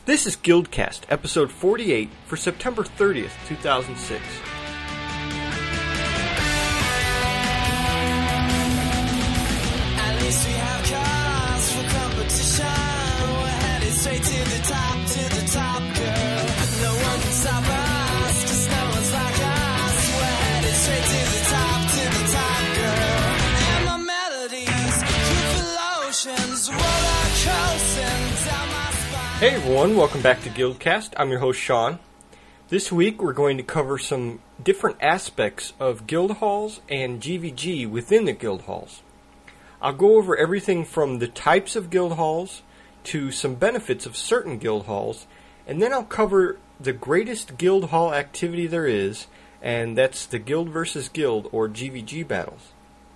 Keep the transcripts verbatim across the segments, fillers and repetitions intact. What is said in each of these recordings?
This is Guildcast, episode forty-eight, for September thirtieth, two thousand six. At least we have cars for competition. We're headed straight to the top, to the top, girl. No one can stop us, 'cause no one's like us. We're headed straight to the top, to the top, girl. And my melodies, youthful oceans, roller coasting down my spine. Hey everyone, welcome back to Guildcast. I'm your host Sean. This week we're going to cover some different aspects of guild halls and G V G within the guild halls. I'll go over everything from the types of guild halls to some benefits of certain guild halls, and then I'll cover the greatest guild hall activity there is, and that's the guild versus guild, or G V G battles.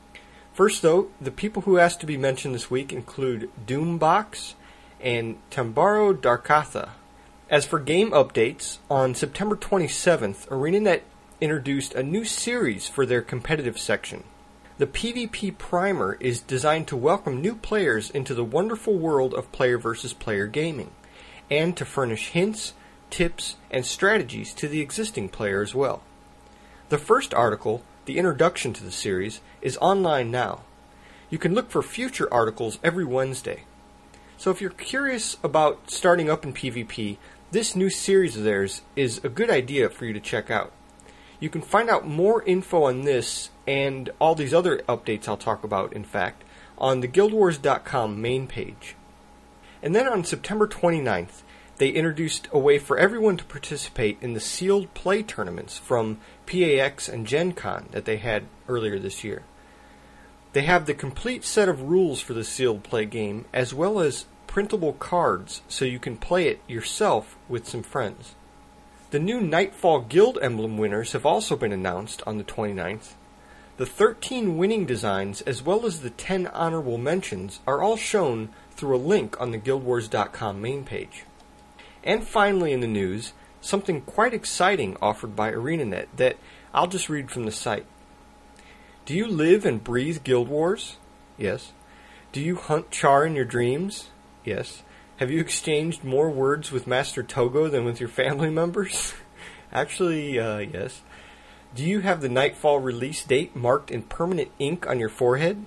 First though, the people who asked to be mentioned this week include Doombox and Tambaro Darkatha. As for game updates, on September twenty-seventh, ArenaNet introduced a new series for their competitive section. The PvP Primer is designed to welcome new players into the wonderful world of player versus player gaming, and to furnish hints, tips, and strategies to the existing player as well. The first article, the introduction to the series, is online now. You can look for future articles every Wednesday. So if you're curious about starting up in PvP, this new series of theirs is a good idea for you to check out. You can find out more info on this and all these other updates I'll talk about, in fact, on the guild wars dot com main page. And then on September twenty-ninth, they introduced a way for everyone to participate in the sealed play tournaments from P A X and Gen Con that they had earlier this year. They have the complete set of rules for the sealed play game, as well as printable cards so you can play it yourself with some friends. The new Nightfall Guild emblem winners have also been announced on the twenty-ninth. The thirteen winning designs, as well as the ten honorable mentions, are all shown through a link on the guild wars dot com main page. And finally in the news, something quite exciting offered by ArenaNet that I'll just read from the site. Do you live and breathe Guild Wars? Yes. Do you hunt Char in your dreams? Yes. Have you exchanged more words with Master Togo than with your family members? Actually, uh, yes. Do you have the Nightfall release date marked in permanent ink on your forehead?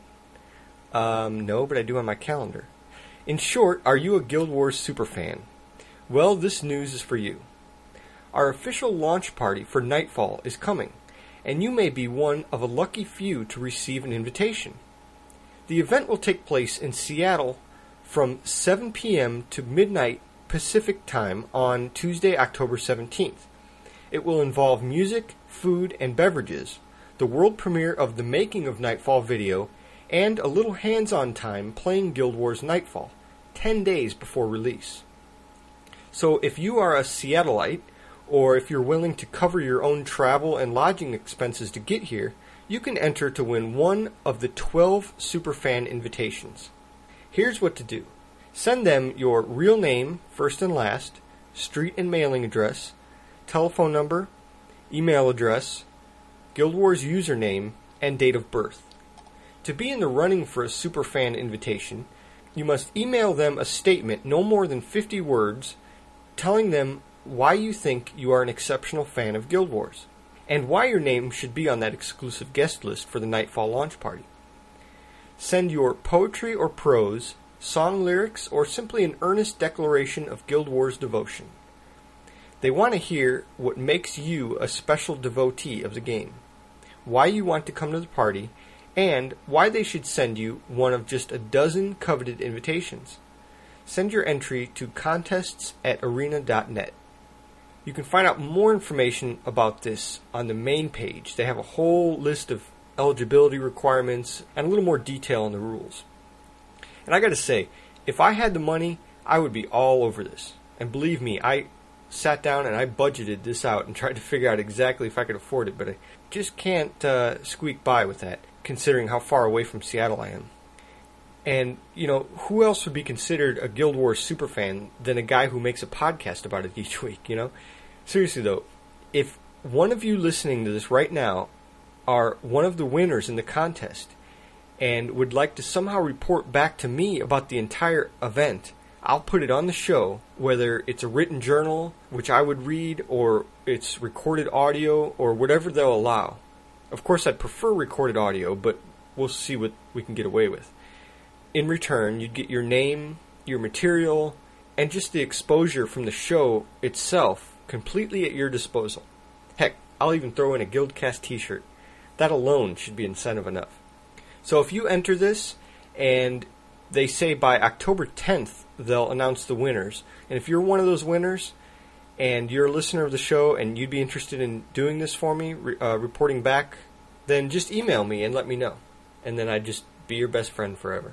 Um, no, but I do on my calendar. In short, are you a Guild Wars superfan? Well, this news is for you. Our official launch party for Nightfall is coming, and you may be one of a lucky few to receive an invitation. The event will take place in Seattle from seven p.m. to midnight Pacific time on Tuesday, October seventeenth. It will involve music, food, and beverages, the world premiere of the Making of Nightfall video, and a little hands-on time playing Guild Wars Nightfall, ten days before release. So if you are a Seattleite, or if you're willing to cover your own travel and lodging expenses to get here, you can enter to win one of the twelve Superfan invitations. Here's what to do. Send them your real name, first and last, street and mailing address, telephone number, email address, Guild Wars username, and date of birth. To be in the running for a Superfan invitation, you must email them a statement no more than fifty words telling them why you think you are an exceptional fan of Guild Wars, and why your name should be on that exclusive guest list for the Nightfall launch party. Send your poetry or prose, song lyrics, or simply an earnest declaration of Guild Wars devotion. They want to hear what makes you a special devotee of the game, why you want to come to the party, and why they should send you one of just a dozen coveted invitations. Send your entry to contests at arena dot net. You can find out more information about this on the main page. They have a whole list of eligibility requirements and a little more detail on the rules. And I gotta say, if I had the money, I would be all over this. And believe me, I sat down and I budgeted this out and tried to figure out exactly if I could afford it, but I just can't uh, squeak by with that, considering how far away from Seattle I am. And, you know, who else would be considered a Guild Wars superfan than a guy who makes a podcast about it each week, you know? Seriously, though, if one of you listening to this right now are one of the winners in the contest and would like to somehow report back to me about the entire event, I'll put it on the show, whether it's a written journal, which I would read, or it's recorded audio, or whatever they'll allow. Of course, I'd prefer recorded audio, but we'll see what we can get away with. In return, you'd get your name, your material, and just the exposure from the show itself completely at your disposal. Heck, I'll even throw in a Guildcast t-shirt. That alone should be incentive enough. So if you enter this, and they say by October tenth, they'll announce the winners. And if you're one of those winners, and you're a listener of the show, and you'd be interested in doing this for me, re- uh, reporting back, then just email me and let me know. And then I'd just be your best friend forever.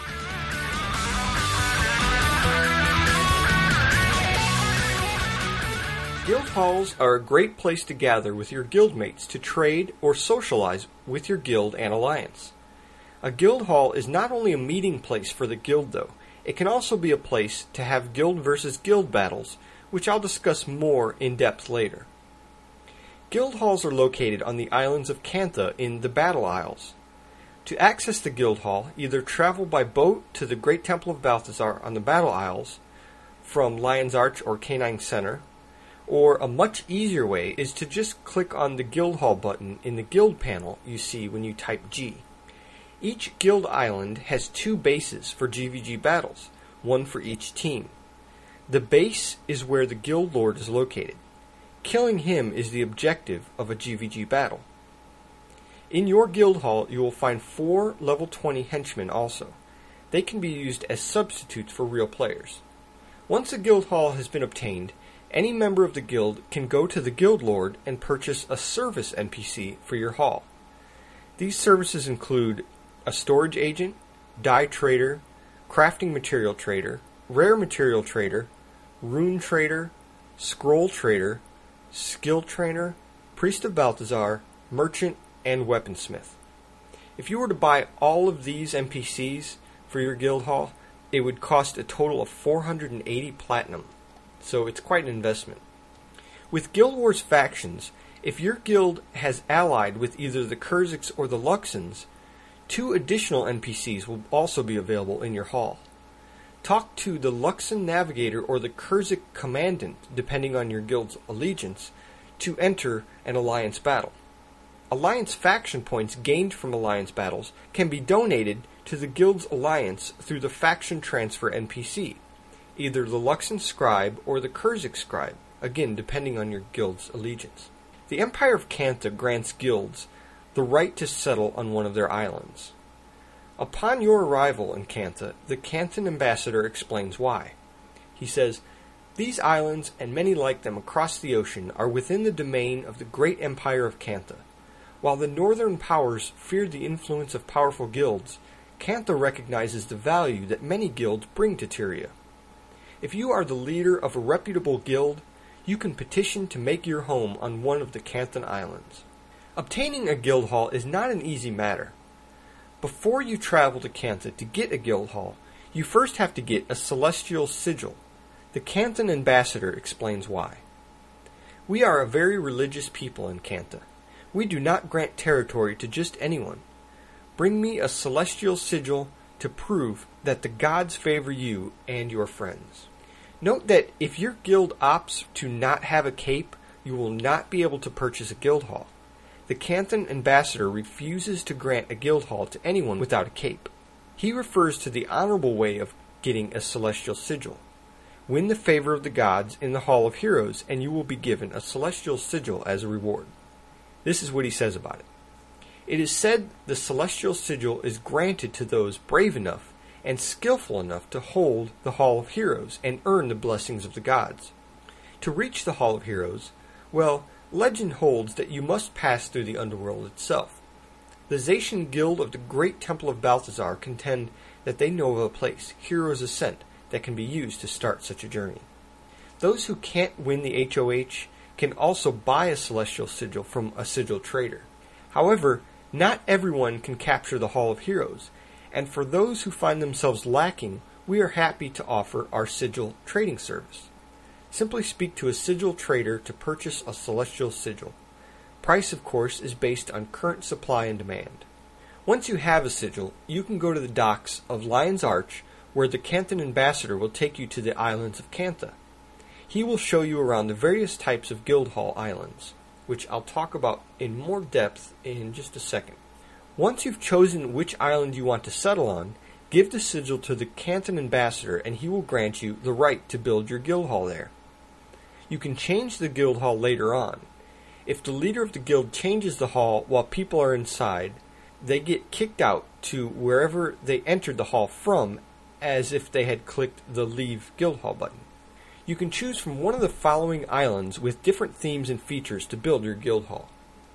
Guild halls are a great place to gather with your guildmates to trade or socialize with your guild and alliance. A guild hall is not only a meeting place for the guild, though. It can also be a place to have guild versus guild battles, which I'll discuss more in depth later. Guild halls are located on the islands of Cantha in the Battle Isles. To access the guild hall, either travel by boat to the Great Temple of Balthazar on the Battle Isles from Lion's Arch or Canine Center, or a much easier way is to just click on the guild hall button in the guild panel you see when you type G. Each guild island has two bases for G V G battles, one for each team. The base is where the guild lord is located. Killing him is the objective of a G V G battle. In your guild hall, you will find four level twenty henchmen also. They can be used as substitutes for real players. Once a guild hall has been obtained, any member of the guild can go to the guild lord and purchase a service N P C for your hall. These services include a storage agent, dye trader, crafting material trader, rare material trader, rune trader, scroll trader, skill trainer, priest of Balthazar, merchant, and weaponsmith. If you were to buy all of these N P Cs for your guild hall, it would cost a total of four hundred eighty platinum, so it's quite an investment. With Guild Wars factions, if your guild has allied with either the Kurziks or the Luxons, two additional N P Cs will also be available in your hall. Talk to the Luxon Navigator or the Kurzik Commandant, depending on your guild's allegiance, to enter an alliance battle. Alliance faction points gained from alliance battles can be donated to the guild's alliance through the faction transfer N P C, either the Luxon Scribe or the Kurzik Scribe, again depending on your guild's allegiance. The Empire of Cantha grants guilds the right to settle on one of their islands. Upon your arrival in Cantha, the Canthan ambassador explains why. He says, "These islands, and many like them across the ocean, are within the domain of the great Empire of Cantha. While the northern powers feared the influence of powerful guilds, Cantha recognizes the value that many guilds bring to Tyria. If you are the leader of a reputable guild, you can petition to make your home on one of the Canthan Islands." Obtaining a guild hall is not an easy matter. Before you travel to Cantha to get a guild hall, you first have to get a celestial sigil. The Canthan ambassador explains why. "We are a very religious people in Cantha. We do not grant territory to just anyone. Bring me a celestial sigil to prove that the gods favor you and your friends." Note that if your guild opts to not have a cape, you will not be able to purchase a guild hall. The Canthan ambassador refuses to grant a guild hall to anyone without a cape. He refers to the honorable way of getting a celestial sigil. Win the favor of the gods in the Hall of Heroes, and you will be given a celestial sigil as a reward. This is what he says about it. "It is said the celestial sigil is granted to those brave enough and skillful enough to hold the Hall of Heroes and earn the blessings of the gods. To reach the Hall of Heroes, well, legend holds that you must pass through the underworld itself. The Zacian Guild of the Great Temple of Balthazar contend that they know of a place, Heroes Ascent, that can be used to start such a journey. Those who can't win the H O H can also buy a celestial sigil from a sigil trader. However, not everyone can capture the Hall of Heroes, and for those who find themselves lacking, we are happy to offer our sigil trading service. Simply speak to a sigil trader to purchase a celestial sigil. Price, of course, is based on current supply and demand. Once you have a sigil, you can go to the docks of Lion's Arch, where the Canthan Ambassador will take you to the islands of Cantha. He will show you around the various types of Guildhall islands, which I'll talk about in more depth in just a second. Once you've chosen which island you want to settle on, give the sigil to the Canthan Ambassador and he will grant you the right to build your Guildhall there. You can change the Guildhall later on. If the leader of the guild changes the hall while people are inside, they get kicked out to wherever they entered the hall from, as if they had clicked the Leave Guildhall button. You can choose from one of the following islands with different themes and features to build your Guildhall.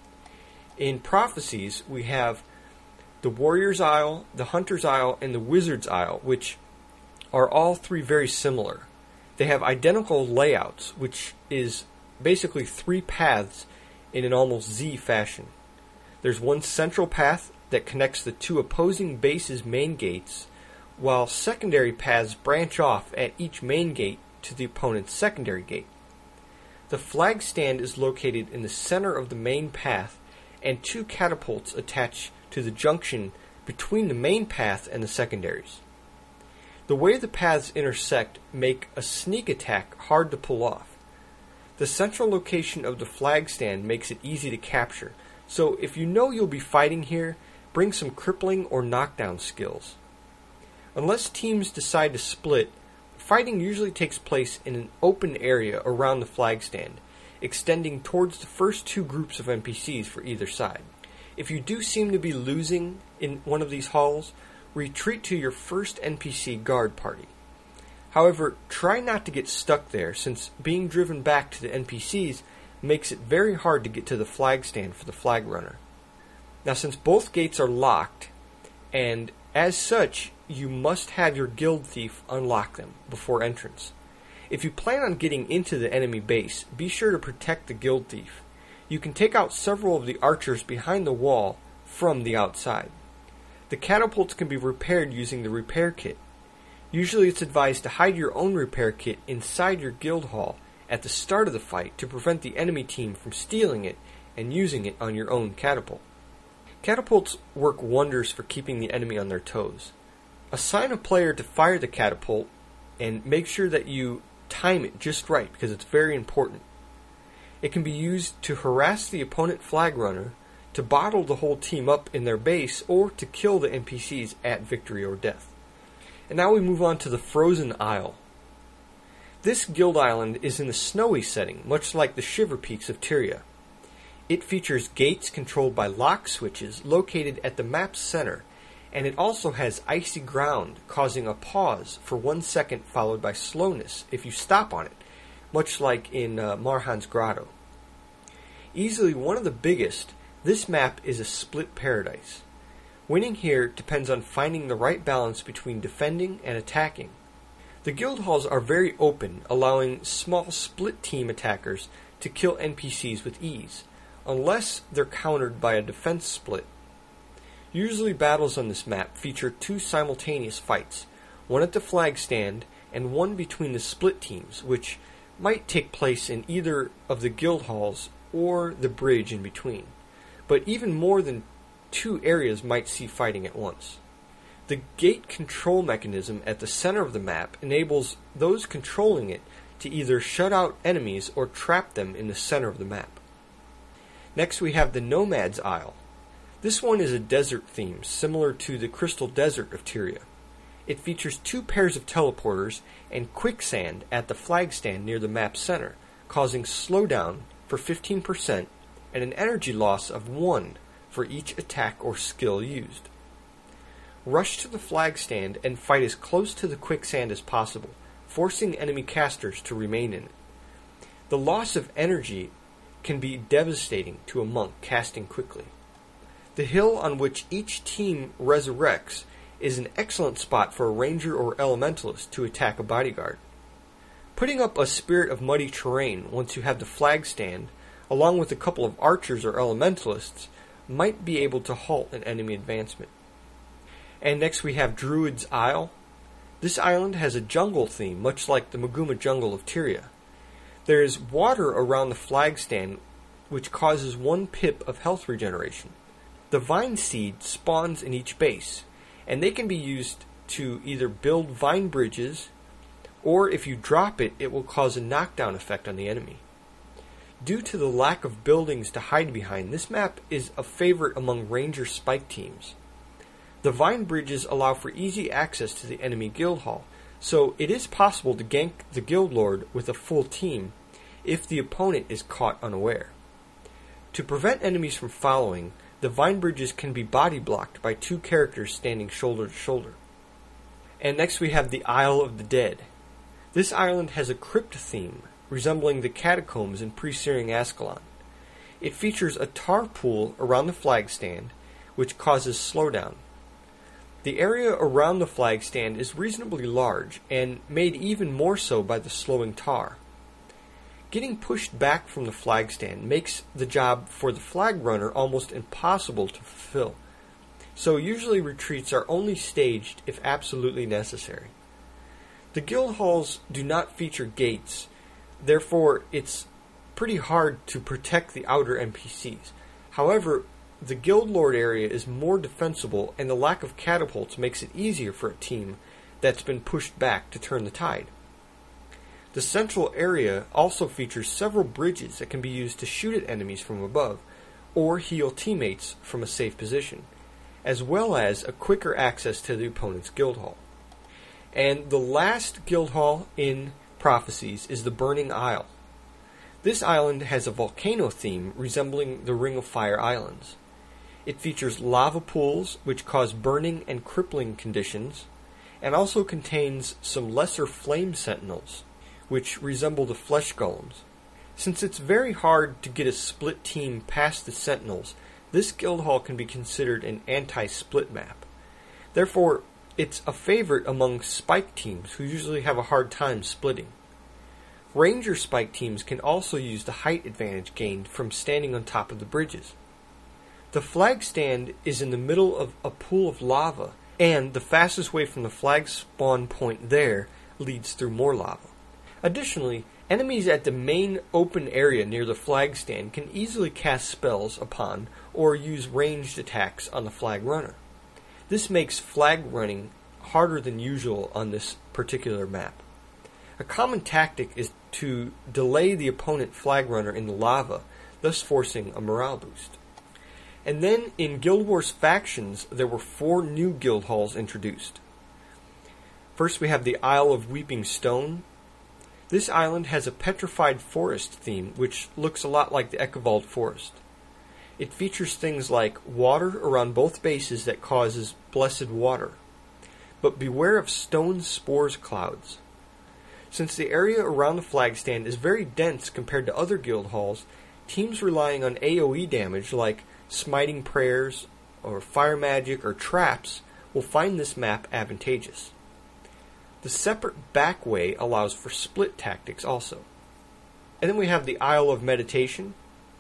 In Prophecies, we have the Warrior's Isle, the Hunter's Isle, and the Wizard's Isle, which are all three very similar. They have identical layouts, which is basically three paths in an almost Z fashion. There's one central path that connects the two opposing bases' main gates, while secondary paths branch off at each main gate to the opponent's secondary gate. The flag stand is located in the center of the main path, and two catapults attach to the junction between the main path and the secondaries. The way the paths intersect make a sneak attack hard to pull off. The central location of the flag stand makes it easy to capture, so if you know you'll be fighting here, bring some crippling or knockdown skills. Unless teams decide to split, fighting usually takes place in an open area around the flag stand, extending towards the first two groups of N P Cs for either side. If you do seem to be losing in one of these halls, retreat to your first N P C guard party. However, try not to get stuck there, since being driven back to the N P Cs makes it very hard to get to the flag stand for the flag runner. Now, since both gates are locked, and as such, you must have your guild thief unlock them before entrance. If you plan on getting into the enemy base, be sure to protect the guild thief. You can take out several of the archers behind the wall from the outside. The catapults can be repaired using the repair kit. Usually it's advised to hide your own repair kit inside your guild hall at the start of the fight to prevent the enemy team from stealing it and using it on your own catapult. Catapults work wonders for keeping the enemy on their toes. Assign a player to fire the catapult and make sure that you time it just right, because it's very important. It can be used to harass the opponent flag runner, to bottle the whole team up in their base, or to kill the N P Cs at victory or death. And now we move on to the Frozen Isle. This guild island is in the snowy setting, much like the Shiver Peaks of Tyria. It features gates controlled by lock switches located at the map's center, and it also has icy ground, causing a pause for one second followed by slowness if you stop on it, much like in uh, Marhan's Grotto. Easily one of the biggest, this map is a split paradise. Winning here depends on finding the right balance between defending and attacking. The guild halls are very open, allowing small split team attackers to kill N P Cs with ease, unless they're countered by a defense split. Usually battles on this map feature two simultaneous fights, one at the flag stand and one between the split teams, which might take place in either of the guild halls or the bridge in between. But even more than two areas might see fighting at once. The gate control mechanism at the center of the map enables those controlling it to either shut out enemies or trap them in the center of the map. Next we have the Nomad's Isle. This one is a desert theme, similar to the Crystal Desert of Tyria. It features two pairs of teleporters and quicksand at the flag stand near the map center, causing slowdown for fifteen percent and an energy loss of one for each attack or skill used. Rush to the flag stand and fight as close to the quicksand as possible, forcing enemy casters to remain in it. The loss of energy can be devastating to a monk casting quickly. The hill on which each team resurrects is an excellent spot for a ranger or elementalist to attack a bodyguard. Putting up a Spirit of Muddy Terrain once you have the flag stand, along with a couple of archers or elementalists, might be able to halt an enemy advancement. And next we have Druid's Isle. This island has a jungle theme, much like the Maguma jungle of Tyria. There is water around the flag stand, which causes one pip of health regeneration. The vine seed spawns in each base, and they can be used to either build vine bridges, or if you drop it, it will cause a knockdown effect on the enemy. Due to the lack of buildings to hide behind, this map is a favorite among Ranger spike teams. The vine bridges allow for easy access to the enemy guild hall, so it is possible to gank the guild lord with a full team if the opponent is caught unaware. To prevent enemies from following, the vine bridges can be body blocked by two characters standing shoulder to shoulder. And next we have the Isle of the Dead. This island has a crypt theme, resembling the catacombs in pre-Searing Ascalon. It features a tar pool around the flag stand, which causes slowdown. The area around the flag stand is reasonably large, and made even more so by the slowing tar. Getting pushed back from the flag stand makes the job for the flag runner almost impossible to fulfill, so usually retreats are only staged if absolutely necessary. The guild halls do not feature gates, therefore it's pretty hard to protect the outer N P Cs. However, the guild lord area is more defensible, and the lack of catapults makes it easier for a team that's been pushed back to turn the tide. The central area also features several bridges that can be used to shoot at enemies from above, or heal teammates from a safe position, as well as a quicker access to the opponent's guild hall. And the last guild hall in Prophecies is the Burning Isle. This island has a volcano theme resembling the Ring of Fire Islands. It features lava pools which cause burning and crippling conditions, and also contains some lesser flame sentinels, which resemble the flesh golems. Since it's very hard to get a split team past the sentinels, this guild hall can be considered an anti-split map. Therefore, it's a favorite among spike teams who usually have a hard time splitting. Ranger spike teams can also use the height advantage gained from standing on top of the bridges. The flag stand is in the middle of a pool of lava, and the fastest way from the flag spawn point there leads through more lava. Additionally, enemies at the main open area near the flag stand can easily cast spells upon or use ranged attacks on the flag runner. This makes flag running harder than usual on this particular map. A common tactic is to delay the opponent flag runner in the lava, thus forcing a morale boost. And then in Guild Wars Factions, there were four new guild halls introduced. First we have the Isle of Weeping Stone. This island has a petrified forest theme, which looks a lot like the Ekavald Forest. It features things like water around both bases that causes blessed water. But beware of stone spores clouds. Since the area around the flag stand is very dense compared to other guild halls, teams relying on A O E damage like smiting prayers or fire magic or traps will find this map advantageous. The separate back way allows for split tactics also. And then we have the Isle of Meditation.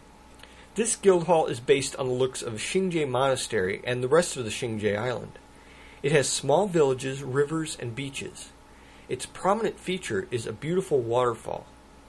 This guild hall is based on the looks of Xingje Monastery and the rest of the Xingje Island. It has small villages, rivers, and beaches. Its prominent feature is a beautiful waterfall.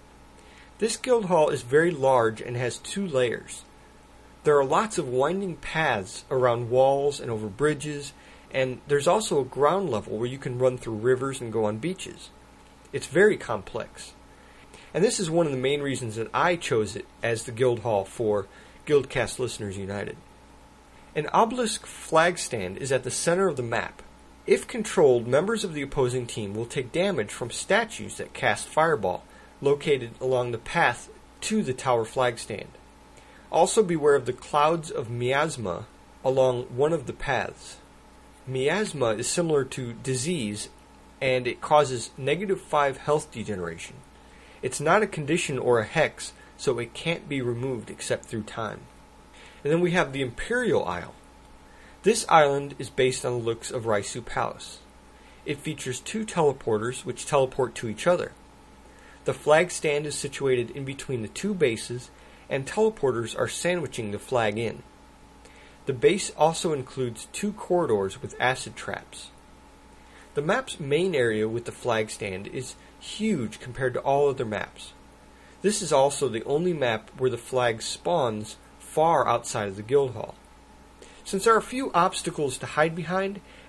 This guild hall is very large and has two layers. There are lots of winding paths around walls and over bridges, and there's also a ground level where you can run through rivers and go on beaches. It's very complex. And this is one of the main reasons that I chose it as the guild hall for Guildcast Listeners United. An obelisk flag stand is at the center of the map. If controlled, members of the opposing team will take damage from statues that cast fireball, located along the path to the tower flag stand. Also beware of the clouds of miasma along one of the paths. Miasma is similar to disease, and it causes negative five health degeneration. It's not a condition or a hex, so it can't be removed except through time. And then we have the Imperial Isle. This island is based on the looks of Raisu Palace. It features two teleporters which teleport to each other. The flag stand is situated in between the two bases, and teleporters are sandwiching the flag in. The base also includes two corridors with acid traps. The map's main area with the flag stand is huge compared to all other maps. This is also the only map where the flag spawns far outside of the guild hall. Since there are few obstacles to hide behind,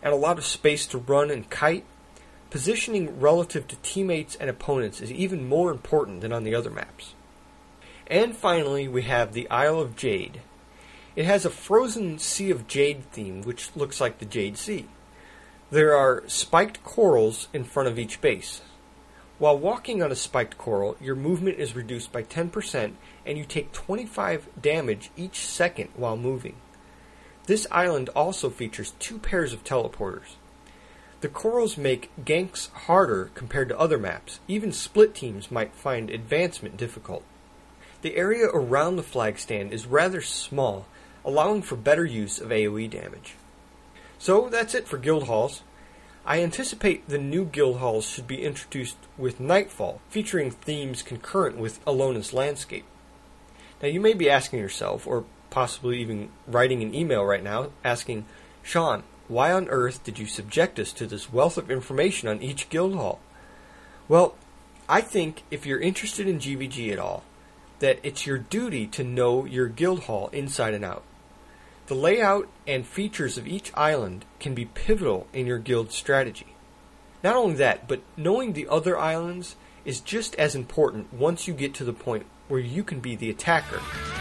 and a lot of space to run and kite, positioning relative to teammates and opponents is even more important than on the other maps. And finally, we have the Isle of Jade. It has a frozen Sea of Jade theme, which looks like the Jade Sea. There are spiked corals in front of each base. While walking on a spiked coral, your movement is reduced by ten percent, and you take twenty-five damage each second while moving. This island also features two pairs of teleporters. The corals make ganks harder compared to other maps. Even split teams might find advancement difficult. The area around the flag stand is rather small, allowing for better use of AoE damage. So that's it for guild halls. I anticipate the new guild halls should be introduced with Nightfall, featuring themes concurrent with Alona's landscape. Now you may be asking yourself, or possibly even writing an email right now, asking, Sean, why on earth did you subject us to this wealth of information on each guild hall? Well, I think if you're interested in G V G at all, that it's your duty to know your guild hall inside and out. The layout and features of each island can be pivotal in your guild's strategy. Not only that, but knowing the other islands is just as important once you get to the point where you can be the attacker.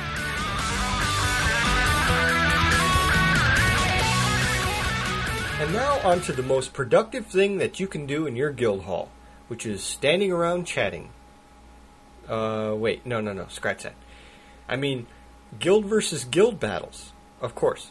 And now on to the most productive thing that you can do in your guild hall, which is standing around chatting. Uh, wait, no, no, no, scratch that. I mean, guild versus guild battles. Of course.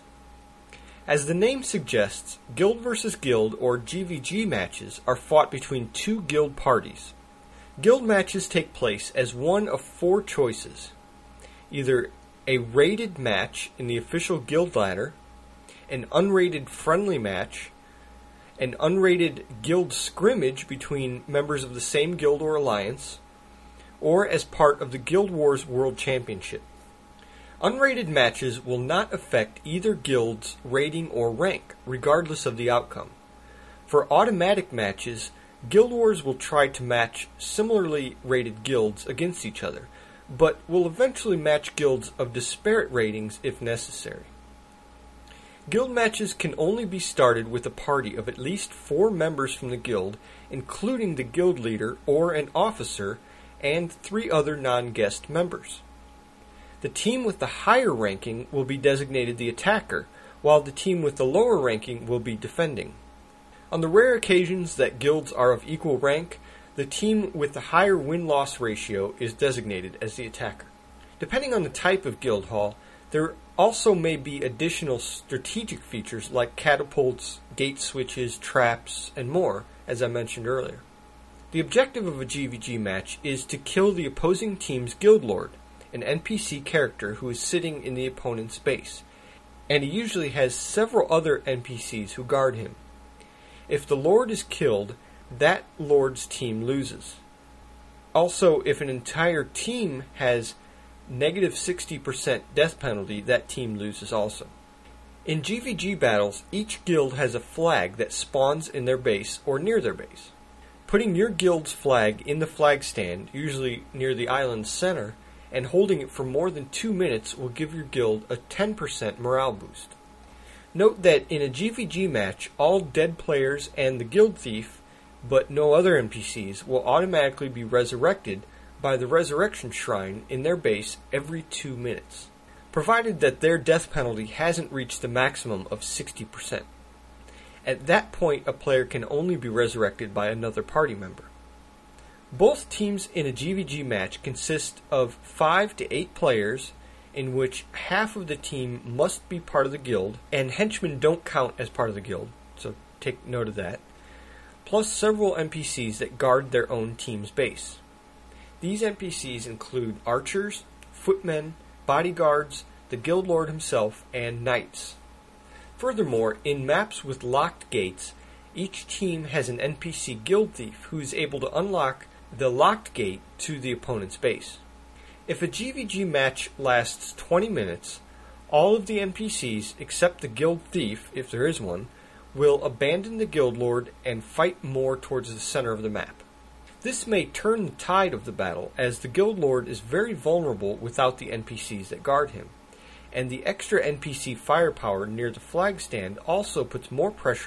As the name suggests, guild versus guild, or G V G matches, are fought between two guild parties. Guild matches take place as one of four choices. Either a rated match in the official guild ladder, an unrated friendly match, an unrated guild scrimmage between members of the same guild or alliance, or as part of the Guild Wars World Championship. Unrated matches will not affect either guild's rating or rank, regardless of the outcome. For automatic matches, Guild Wars will try to match similarly rated guilds against each other, but will eventually match guilds of disparate ratings if necessary. Guild matches can only be started with a party of at least four members from the guild, including the guild leader or an officer, and three other non-guest members. The team with the higher ranking will be designated the attacker, while the team with the lower ranking will be defending. On the rare occasions that guilds are of equal rank, the team with the higher win-loss ratio is designated as the attacker. Depending on the type of guild hall, there also may be additional strategic features like catapults, gate switches, traps, and more, as I mentioned earlier. The objective of a G V G match is to kill the opposing team's guild lord, an N P C character who is sitting in the opponent's base, and he usually has several other N P Cs who guard him. If the lord is killed, that lord's team loses. Also, if an entire team has negative sixty percent death penalty, that team loses also. In G V G battles, each guild has a flag that spawns in their base or near their base. Putting your guild's flag in the flag stand, usually near the island's center, and holding it for more than two minutes will give your guild a ten percent morale boost. Note that in a G V G match, all dead players and the guild thief, but no other N P Cs, will automatically be resurrected by the resurrection shrine in their base every two minutes, provided that their death penalty hasn't reached the maximum of sixty percent. At that point, a player can only be resurrected by another party member. Both teams in a G V G match consist of five to eight players, in which half of the team must be part of the guild, and henchmen don't count as part of the guild, so take note of that, plus several N P Cs that guard their own team's base. These N P Cs include archers, footmen, bodyguards, the guild lord himself, and knights. Furthermore, in maps with locked gates, each team has an N P C guild thief who is able to unlock the locked gate to the opponent's base. If a G V G match lasts twenty minutes, all of the N P Cs, except the guild thief, if there is one, will abandon the guild lord and fight more towards the center of the map. This may turn the tide of the battle, as the guild lord is very vulnerable without the N P Cs that guard him, and the extra N P C firepower near the flag stand also puts more pressure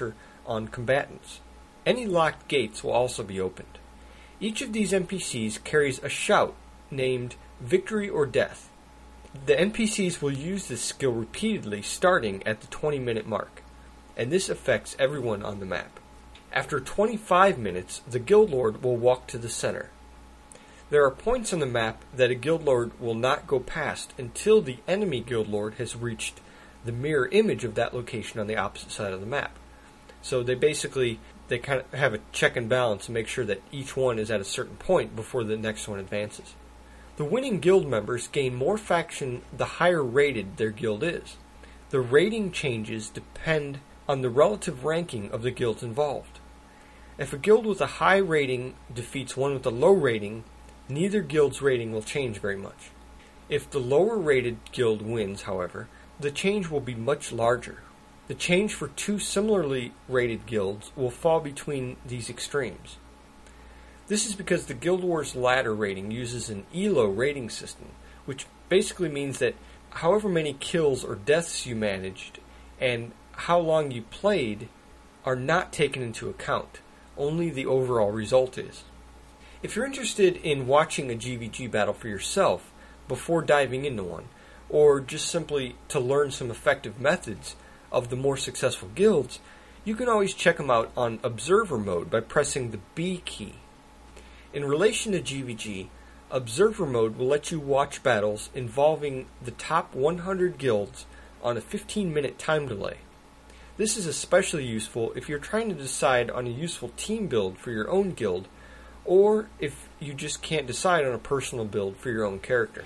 on combatants. Any locked gates will also be opened. Each of these N P Cs carries a shout named Victory or Death. The N P Cs will use this skill repeatedly starting at the twenty minute mark, and this affects everyone on the map. After twenty-five minutes, the Guild Lord will walk to the center. There are points on the map that a Guild Lord will not go past until the enemy Guild Lord has reached the mirror image of that location on the opposite side of the map. So they basically, they kind of have a check and balance and make sure that each one is at a certain point before the next one advances. The winning guild members gain more faction the higher rated their guild is. The rating changes depend on the relative ranking of the guilds involved. If a guild with a high rating defeats one with a low rating, neither guild's rating will change very much. If the lower rated guild wins, however, the change will be much larger. The change for two similarly rated guilds will fall between these extremes. This is because the Guild Wars ladder rating uses an E L O rating system, which basically means that however many kills or deaths you managed and how long you played are not taken into account. Only the overall result is. If you're interested in watching a G V G battle for yourself before diving into one, or just simply to learn some effective methods of the more successful guilds, you can always check them out on Observer mode by pressing the B key. In relation to G V G, Observer mode will let you watch battles involving the top one hundred guilds on a fifteen minute time delay. This is especially useful if you're trying to decide on a useful team build for your own guild, or if you just can't decide on a personal build for your own character.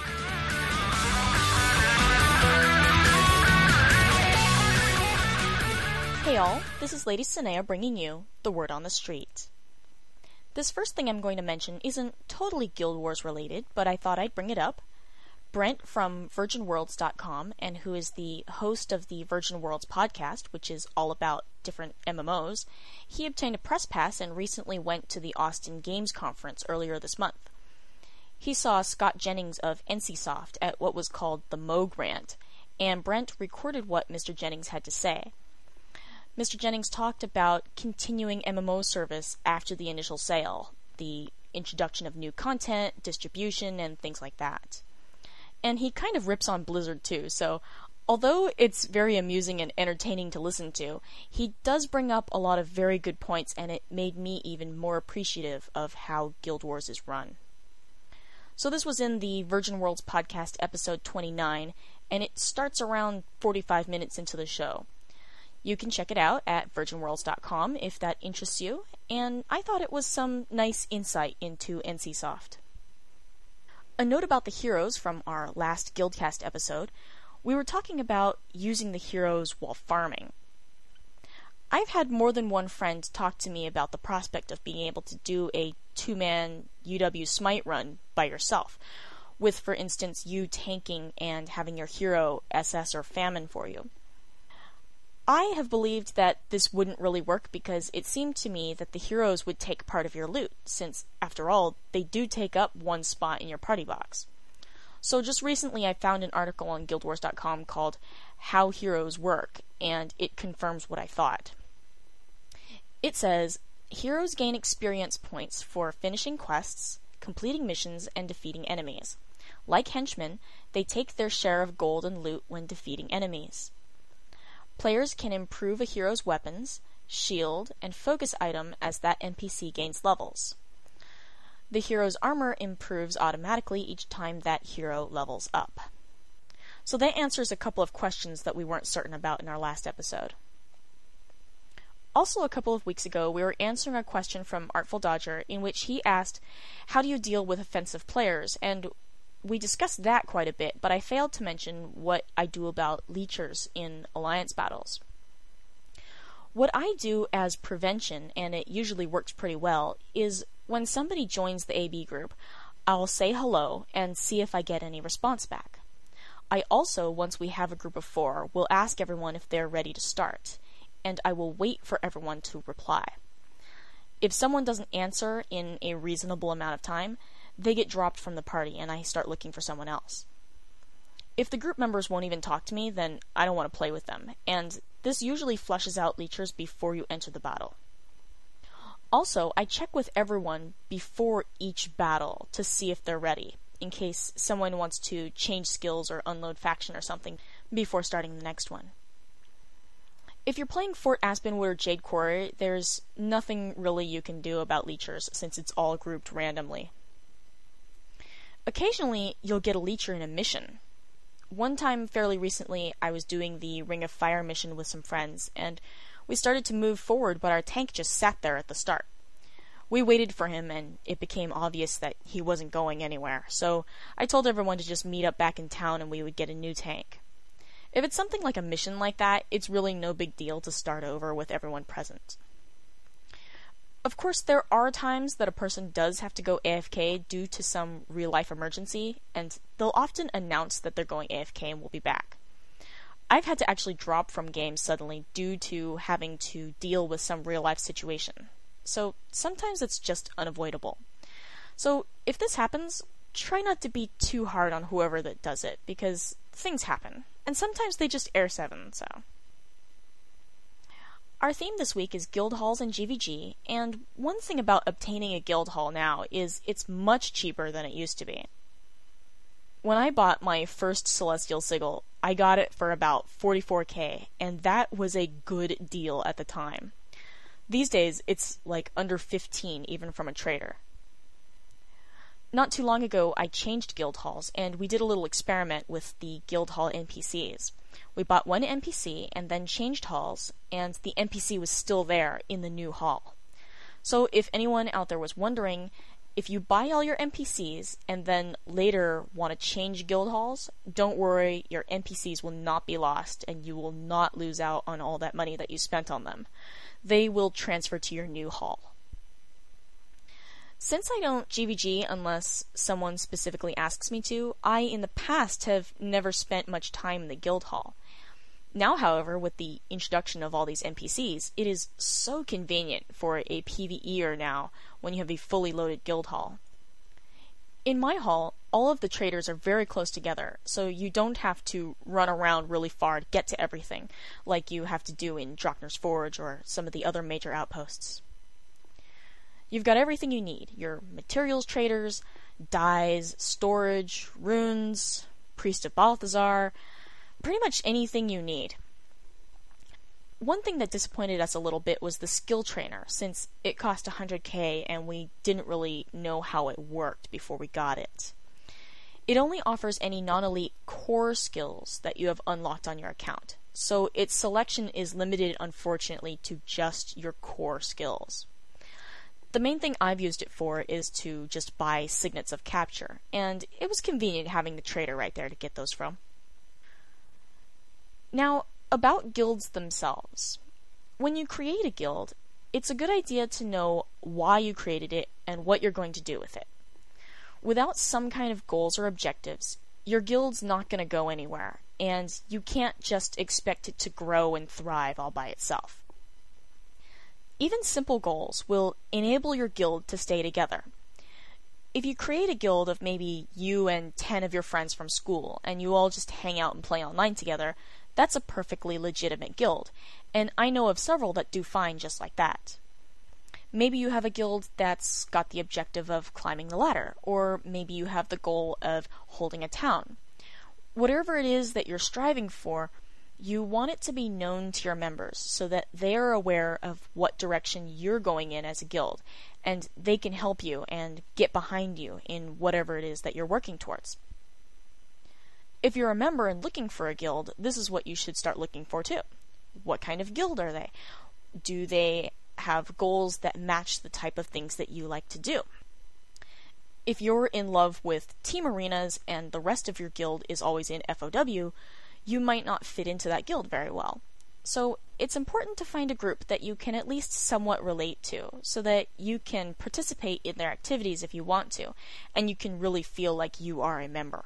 Hey all, this is Lady Sinea bringing you The Word on the Street. This first thing I'm going to mention isn't totally Guild Wars related, but I thought I'd bring it up. Brent from Virgin Worlds dot com, and who is the host of the Virgin Worlds podcast, which is all about different M M Os, he obtained a press pass and recently went to the Austin Games Conference earlier this month. He saw Scott Jennings of NCSoft at what was called the Mo Grant, and Brent recorded what Mister Jennings had to say. Mister Jennings talked about continuing M M O service after the initial sale, the introduction of new content, distribution, and things like that. And he kind of rips on Blizzard too, so although it's very amusing and entertaining to listen to, he does bring up a lot of very good points, and it made me even more appreciative of how Guild Wars is run. So this was in the Virgin Worlds podcast episode twenty-nine, and it starts around forty-five minutes into the show. You can check it out at Virgin Worlds dot com if that interests you, and I thought it was some nice insight into NCSoft. A note about the heroes from our last Guildcast episode, we were talking about using the heroes while farming. I've had more than one friend talk to me about the prospect of being able to do a two-man U W Smite run by yourself, with, for instance, you tanking and having your hero S S or Famine for you. I have believed that this wouldn't really work because it seemed to me that the heroes would take part of your loot, since, after all, they do take up one spot in your party box. So just recently I found an article on Guild Wars dot com called How Heroes Work, and it confirms what I thought. It says, heroes gain experience points for finishing quests, completing missions, and defeating enemies. Like henchmen, they take their share of gold and loot when defeating enemies. Players can improve a hero's weapons, shield, and focus item as that N P C gains levels. The hero's armor improves automatically each time that hero levels up. So that answers a couple of questions that we weren't certain about in our last episode. Also, a couple of weeks ago, we were answering a question from Artful Dodger in which he asked, how do you deal with offensive players? And we discussed that quite a bit, but I failed to mention what I do about leechers in alliance battles. What I do as prevention, and it usually works pretty well, is when somebody joins the A B group, I'll say hello and see if I get any response back. I also, once we have a group of four, will ask everyone if they're ready to start, and I will wait for everyone to reply. If someone doesn't answer in a reasonable amount of time, they get dropped from the party and I start looking for someone else. If the group members won't even talk to me, then I don't want to play with them, and This usually flushes out leechers before you enter the battle. Also, I check with everyone before each battle to see if they're ready, in case someone wants to change skills or unload faction or something before starting the next one. If you're playing Fort Aspenwood or Jade Quarry, there's nothing really you can do about leechers since it's all grouped randomly. Occasionally, you'll get a leecher in a mission. One time fairly recently, I was doing the Ring of Fire mission with some friends, and we started to move forward, but our tank just sat there at the start. We waited for him, and it became obvious that he wasn't going anywhere, so I told everyone to just meet up back in town and we would get a new tank. If it's something like a mission like that, it's really no big deal to start over with everyone present. Of course, there are times that a person does have to go A F K due to some real-life emergency, and they'll often announce that they're going A F K and will be back. I've had to actually drop from games suddenly due to having to deal with some real-life situation. So sometimes it's just unavoidable. So if this happens, try not to be too hard on whoever that does it, because things happen, and sometimes they just air seven, so... Our theme this week is guild halls and G V G, and one thing about obtaining a guild hall now is it's much cheaper than it used to be. When I bought my first Celestial Sigil, I got it for about forty-four K, and that was a good deal at the time. These days, it's like under fifteen, even from a trader. Not too long ago, I changed guild halls, and we did a little experiment with the guild hall N P Cs. We bought one N P C and then changed halls, and the N P C was still there in the new hall. So if anyone out there was wondering, if you buy all your N P Cs and then later want to change guild halls, don't worry, your N P Cs will not be lost and you will not lose out on all that money that you spent on them. They will transfer to your new hall. Since I don't G V G unless someone specifically asks me to, I in the past have never spent much time in the guild hall. Now, however, with the introduction of all these N P Cs, it is so convenient for a PvEer now when you have a fully loaded guild hall. In my hall, all of the traders are very close together, so you don't have to run around really far to get to everything, like you have to do in Drockner's Forge or some of the other major outposts. You've got everything you need, your materials traders, dyes, storage, runes, Priest of Balthazar, pretty much anything you need. One thing that disappointed us a little bit was the skill trainer, since it cost one hundred K and we didn't really know how it worked before we got it. It only offers any non-elite core skills that you have unlocked on your account, so its selection is limited, unfortunately, to just your core skills. The main thing I've used it for is to just buy signets of capture, and it was convenient having the trader right there to get those from. Now, about guilds themselves. When you create a guild, it's a good idea to know why you created it and what you're going to do with it. Without some kind of goals or objectives, your guild's not going to go anywhere, and you can't just expect it to grow and thrive all by itself. Even simple goals will enable your guild to stay together. If you create a guild of maybe you and ten of your friends from school, and you all just hang out and play online together, that's a perfectly legitimate guild, and I know of several that do fine just like that. Maybe you have a guild that's got the objective of climbing the ladder, or maybe you have the goal of holding a town. Whatever it is that you're striving for, you want it to be known to your members so that they are aware of what direction you're going in as a guild, and they can help you and get behind you in whatever it is that you're working towards. If you're a member and looking for a guild, this is what you should start looking for too. What kind of guild are they? Do they have goals that match the type of things that you like to do? If you're in love with team arenas and the rest of your guild is always in F O W, you might not fit into that guild very well. So it's important to find a group that you can at least somewhat relate to, so that you can participate in their activities if you want to, and you can really feel like you are a member.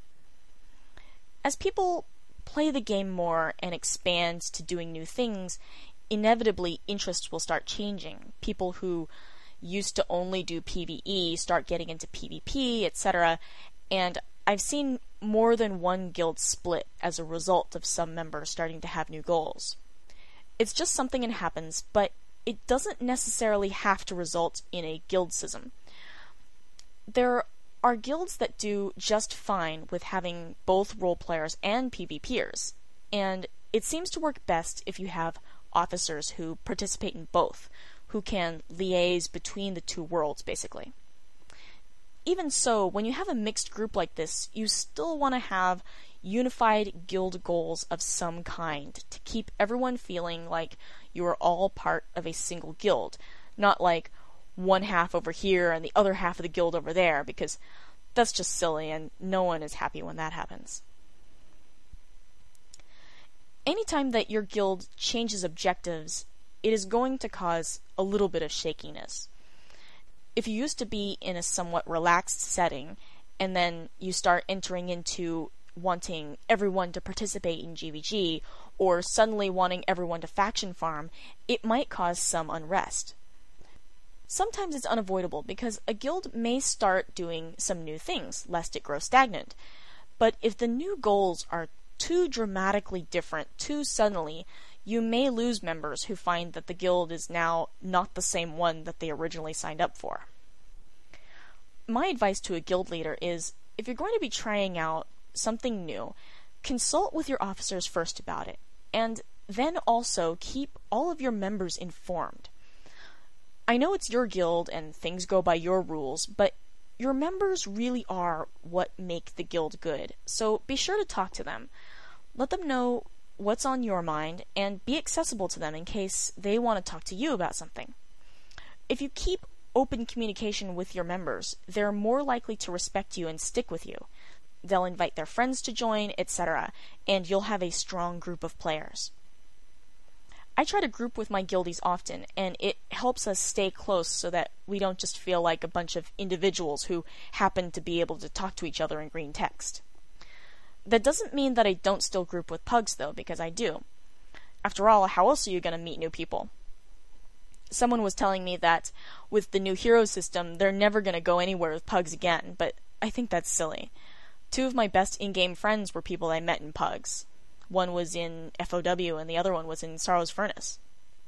As people play the game more and expand to doing new things, inevitably interests will start changing. People who used to only do PvE start getting into PvP, et cetera, and I've seen more than one guild split as a result of some members starting to have new goals. It's just something that happens, but it doesn't necessarily have to result in a guild schism. There are guilds that do just fine with having both role players and PvPers, and it seems to work best if you have officers who participate in both, who can liaise between the two worlds, basically. Even so, when you have a mixed group like this, you still want to have unified guild goals of some kind to keep everyone feeling like you are all part of a single guild, not like one half over here and the other half of the guild over there, because that's just silly and no one is happy when that happens. Anytime that your guild changes objectives, it is going to cause a little bit of shakiness. If you used to be in a somewhat relaxed setting, and then you start entering into wanting everyone to participate in G V G, or suddenly wanting everyone to faction farm, it might cause some unrest. Sometimes it's unavoidable because a guild may start doing some new things, lest it grow stagnant. But if the new goals are too dramatically different too suddenly, you may lose members who find that the guild is now not the same one that they originally signed up for. My advice to a guild leader is, if you're going to be trying out something new, consult with your officers first about it, and then also keep all of your members informed. I know it's your guild and things go by your rules, but your members really are what make the guild good, so be sure to talk to them. Let them know what's on your mind, and be accessible to them in case they want to talk to you about something. If you keep open communication with your members, they're more likely to respect you and stick with you. They'll invite their friends to join, et cetera, and you'll have a strong group of players. I try to group with my guildies often, and it helps us stay close so that we don't just feel like a bunch of individuals who happen to be able to talk to each other in green text. That doesn't mean that I don't still group with pugs, though, because I do. After all, how else are you going to meet new people? Someone was telling me that with the new hero system, they're never going to go anywhere with pugs again, but I think that's silly. Two of my best in-game friends were people I met in pugs. One was in F O W and the other one was in Sorrow's Furnace.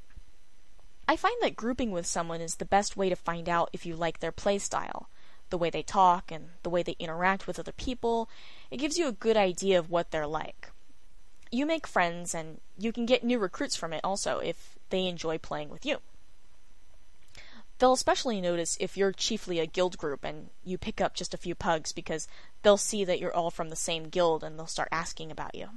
I find that grouping with someone is the best way to find out if you like their playstyle, the way they talk and the way they interact with other people. It gives you a good idea of what they're like. You make friends, and you can get new recruits from it also if they enjoy playing with you. They'll especially notice if you're chiefly a guild group and you pick up just a few pugs, because they'll see that you're all from the same guild and they'll start asking about you.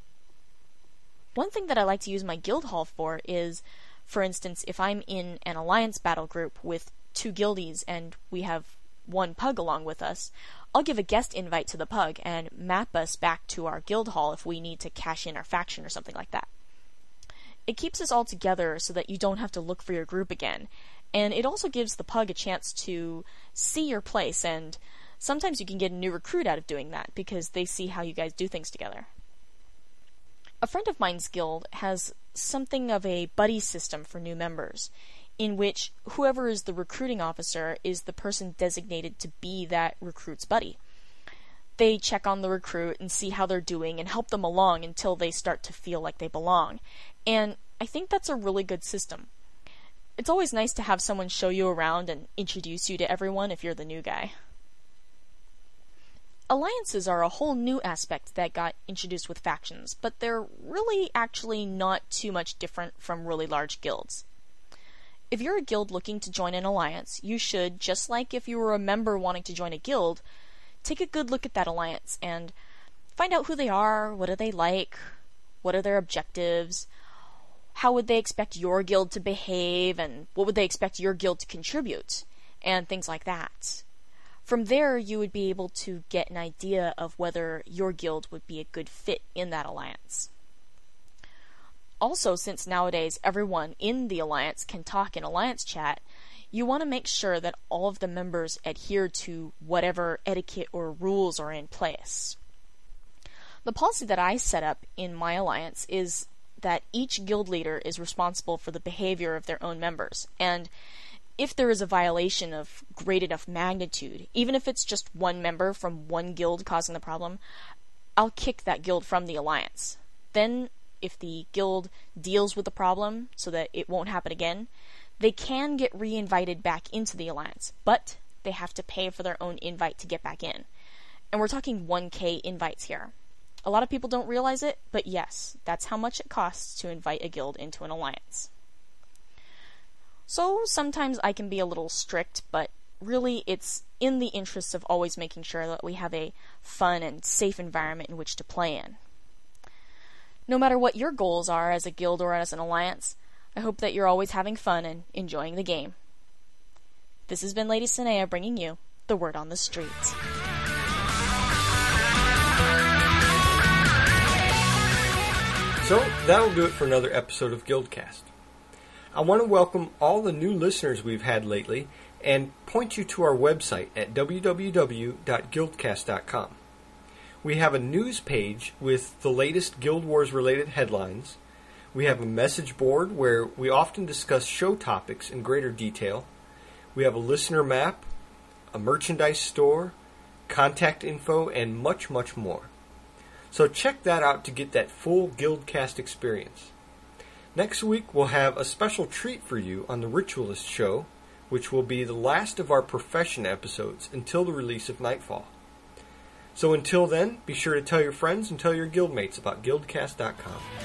One thing that I like to use my guild hall for is, for instance, if I'm in an alliance battle group with two guildies and we have one pug along with us, I'll give a guest invite to the pug and map us back to our guild hall if we need to cash in our faction or something like that. It keeps us all together so that you don't have to look for your group again, and it also gives the pug a chance to see your place, and sometimes you can get a new recruit out of doing that because they see how you guys do things together. A friend of mine's guild has something of a buddy system for new members, in which whoever is the recruiting officer is the person designated to be that recruit's buddy. They check on the recruit and see how they're doing and help them along until they start to feel like they belong. And I think that's a really good system. It's always nice to have someone show you around and introduce you to everyone if you're the new guy. Alliances are a whole new aspect that got introduced with factions, but they're really actually not too much different from really large guilds. If you're a guild looking to join an alliance, you should, just like if you were a member wanting to join a guild, take a good look at that alliance and find out who they are, what are they like, what are their objectives, how would they expect your guild to behave, and what would they expect your guild to contribute, and things like that. From there, you would be able to get an idea of whether your guild would be a good fit in that alliance. Also, since nowadays everyone in the alliance can talk in alliance chat, you want to make sure that all of the members adhere to whatever etiquette or rules are in place. The policy that I set up in my alliance is that each guild leader is responsible for the behavior of their own members, and if there is a violation of great enough magnitude, even if it's just one member from one guild causing the problem, I'll kick that guild from the alliance. Then, if the guild deals with the problem so that it won't happen again, they can get re-invited back into the alliance, but they have to pay for their own invite to get back in. And we're talking one K invites here. A lot of people don't realize it, but yes, that's how much it costs to invite a guild into an alliance. So sometimes I can be a little strict, but really it's in the interests of always making sure that we have a fun and safe environment in which to play in. No matter what your goals are as a guild or as an alliance, I hope that you're always having fun and enjoying the game. This has been Lady Sinea bringing you the word on the street. So, that'll do it for another episode of Guildcast. I want to welcome all the new listeners we've had lately and point you to our website at w w w dot guildcast dot com. We have a news page with the latest Guild Wars related headlines. We have a message board where we often discuss show topics in greater detail. We have a listener map, a merchandise store, contact info, and much, much more. So check that out to get that full Guildcast experience. Next week we'll have a special treat for you on the Ritualist show, which will be the last of our Profession episodes until the release of Nightfall. So until then, be sure to tell your friends and tell your guildmates about guildcast dot com.